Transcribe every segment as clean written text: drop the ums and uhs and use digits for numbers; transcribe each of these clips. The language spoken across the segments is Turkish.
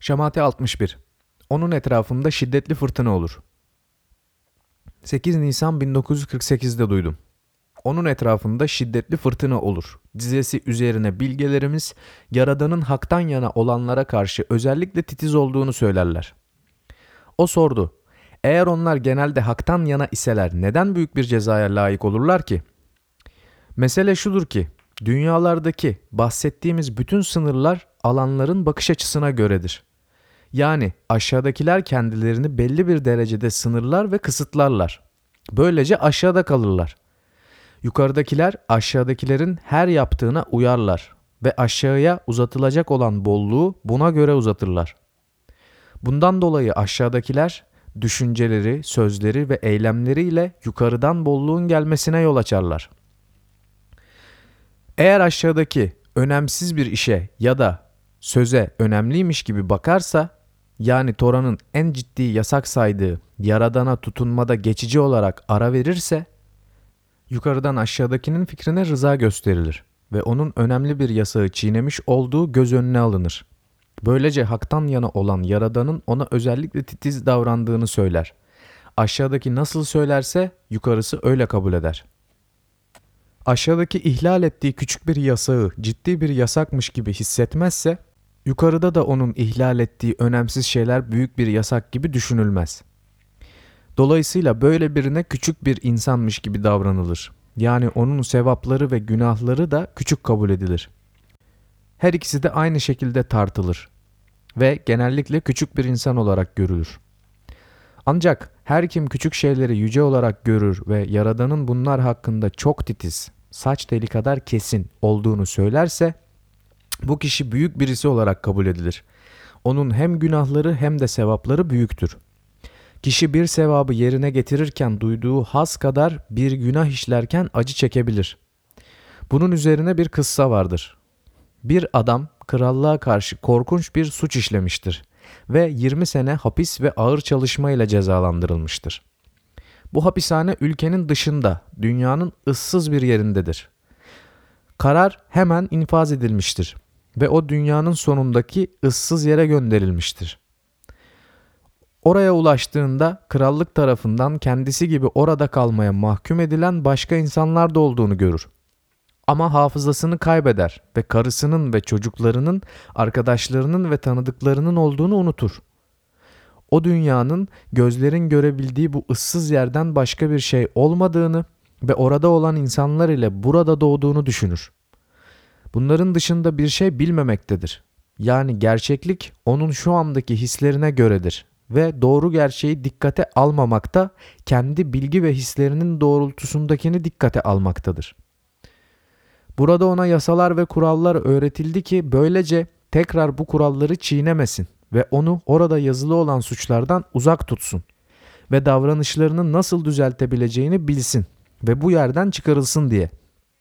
Şamati 61. Onun etrafında şiddetli fırtına olur. 8 Nisan 1948'de duydum. Onun etrafında şiddetli fırtına olur. Dizesi üzerine bilgelerimiz, Yaradan'ın haktan yana olanlara karşı özellikle titiz olduğunu söylerler. O sordu. Eğer onlar genelde haktan yana iseler neden büyük bir cezaya layık olurlar ki? Mesele şudur ki, dünyalardaki bahsettiğimiz bütün sınırlar alanların bakış açısına göredir. Yani aşağıdakiler kendilerini belli bir derecede sınırlar ve kısıtlarlar. Böylece aşağıda kalırlar. Yukarıdakiler aşağıdakilerin her yaptığına uyarlar ve aşağıya uzatılacak olan bolluğu buna göre uzatırlar. Bundan dolayı aşağıdakiler düşünceleri, sözleri ve eylemleriyle yukarıdan bolluğun gelmesine yol açarlar. Eğer aşağıdaki önemsiz bir işe ya da söze önemliymiş gibi bakarsa, yani Tora'nın en ciddi yasak saydığı Yaradan'a tutunmada geçici olarak ara verirse, yukarıdan aşağıdakinin fikrine rıza gösterilir ve onun önemli bir yasağı çiğnemiş olduğu göz önüne alınır. Böylece haktan yana olan Yaradan'ın ona özellikle titiz davrandığını söyler. Aşağıdaki nasıl söylerse yukarısı öyle kabul eder. Aşağıdaki ihlal ettiği küçük bir yasağı ciddi bir yasakmış gibi hissetmezse, yukarıda da onun ihlal ettiği önemsiz şeyler büyük bir yasak gibi düşünülmez. Dolayısıyla böyle birine küçük bir insanmış gibi davranılır. Yani onun sevapları ve günahları da küçük kabul edilir. Her ikisi de aynı şekilde tartılır ve genellikle küçük bir insan olarak görülür. Ancak her kim küçük şeyleri yüce olarak görür ve Yaradan'ın bunlar hakkında çok titiz, saç teli kadar kesin olduğunu söylerse, bu kişi büyük birisi olarak kabul edilir. Onun hem günahları hem de sevapları büyüktür. Kişi bir sevabı yerine getirirken duyduğu haz kadar bir günah işlerken acı çekebilir. Bunun üzerine bir kıssa vardır. Bir adam krallığa karşı korkunç bir suç işlemiştir ve 20 sene hapis ve ağır çalışma ile cezalandırılmıştır. Bu hapishane ülkenin dışında, dünyanın ıssız bir yerindedir. Karar hemen infaz edilmiştir ve o dünyanın sonundaki ıssız yere gönderilmiştir. Oraya ulaştığında krallık tarafından kendisi gibi orada kalmaya mahkum edilen başka insanlar da olduğunu görür. Ama hafızasını kaybeder ve karısının ve çocuklarının, arkadaşlarının ve tanıdıklarının olduğunu unutur. O dünyanın gözlerin görebildiği bu ıssız yerden başka bir şey olmadığını ve orada olan insanlar ile burada doğduğunu düşünür. Bunların dışında bir şey bilmemektedir. Yani gerçeklik onun şu andaki hislerine göredir ve doğru gerçeği dikkate almamakta, kendi bilgi ve hislerinin doğrultusundakini dikkate almaktadır. Burada ona yasalar ve kurallar öğretildi ki böylece tekrar bu kuralları çiğnemesin ve onu orada yazılı olan suçlardan uzak tutsun ve davranışlarını nasıl düzeltebileceğini bilsin ve bu yerden çıkarılsın diye.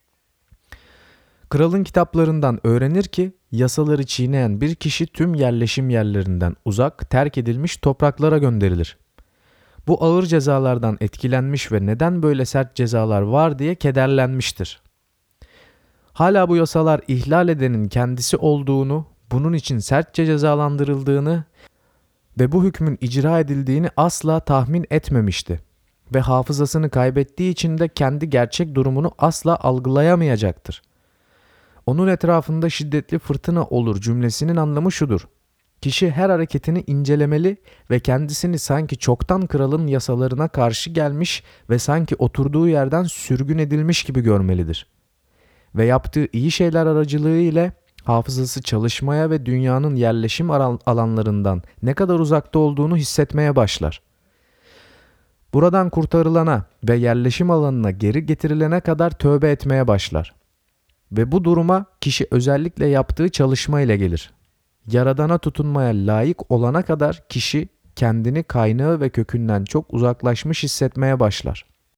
Kralın kitaplarından öğrenir ki yasaları çiğneyen bir kişi tüm yerleşim yerlerinden uzak, terk edilmiş topraklara gönderilir. Bu ağır cezalardan etkilenmiş ve neden böyle sert cezalar var diye kederlenmiştir. Hala bu yasalar ihlal edenin kendisi olduğunu, bunun için sertçe cezalandırıldığını ve bu hükmün icra edildiğini asla tahmin etmemişti. Ve hafızasını kaybettiği için de kendi gerçek durumunu asla algılayamayacaktır. Onun etrafında şiddetli fırtına olur cümlesinin anlamı şudur. Kişi her hareketini incelemeli ve kendisini sanki çoktan kralın yasalarına karşı gelmiş ve sanki oturduğu yerden sürgün edilmiş gibi görmelidir. Ve yaptığı iyi şeyler aracılığı ile hafızası çalışmaya ve dünyanın yerleşim alanlarından ne kadar uzakta olduğunu hissetmeye başlar. Buradan kurtarılana ve yerleşim alanına geri getirilene kadar tövbe etmeye başlar. Ve bu duruma kişi özellikle yaptığı çalışma ile gelir. Yaradana tutunmaya layık olana kadar kişi kendini kaynağı ve kökünden çok uzaklaşmış hissetmeye başlar.